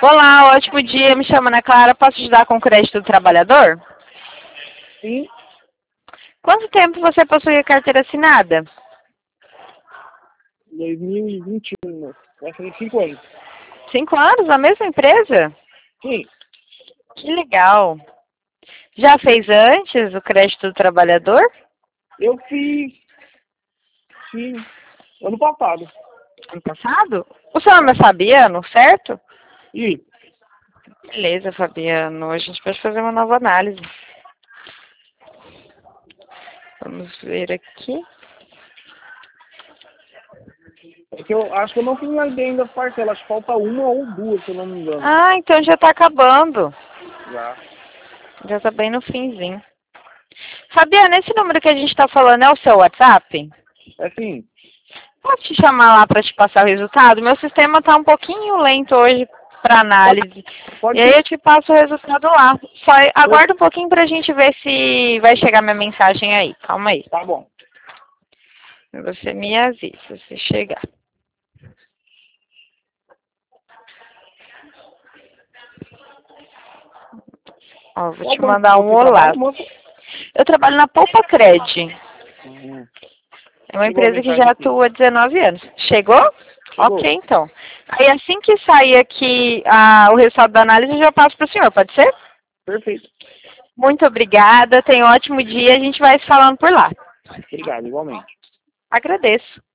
Olá, ótimo dia. Me chamo Ana Clara. Posso ajudar com o crédito do trabalhador? Sim, Quanto tempo você possui a carteira assinada? 2021. Vai fazer 5 anos. 5 anos na mesma empresa? Sim, Que legal. Já fez antes o crédito do trabalhador? eu fiz, sim, ano passado. Ano passado? O seu nome é Fabiano, certo? E Beleza, Fabiano. A gente pode fazer uma nova análise. Vamos ver aqui. é que eu acho que eu não finalizei ainda as parcelas. Acho que falta uma ou duas, se eu não me engano. Ah, então já está acabando. Já. Já está bem no finzinho. Fabiano, esse número que a gente está falando é o seu WhatsApp? É sim. Posso te chamar lá para te passar o resultado? Meu sistema está um pouquinho lento hoje para análise. Pode E aí ser. eu te passo o resultado lá. Só aguarda um pouquinho para a gente ver se vai chegar minha mensagem aí. Calma aí. Tá bom. Você me avisa se chegar. Ó, vou te mandar um Você olá. trabalha, moça? Eu trabalho na Poupa Cred. Uhum. É uma Chegou a empresa que mensagem já aqui. atua há 19 anos. Chegou? Chegou. Ok, então. Aí assim que sair aqui o resultado da análise, eu já passo para o senhor, pode ser? Perfeito. Muito obrigada, tenha um ótimo dia, a gente vai se falando por lá. Obrigado, igualmente. Agradeço.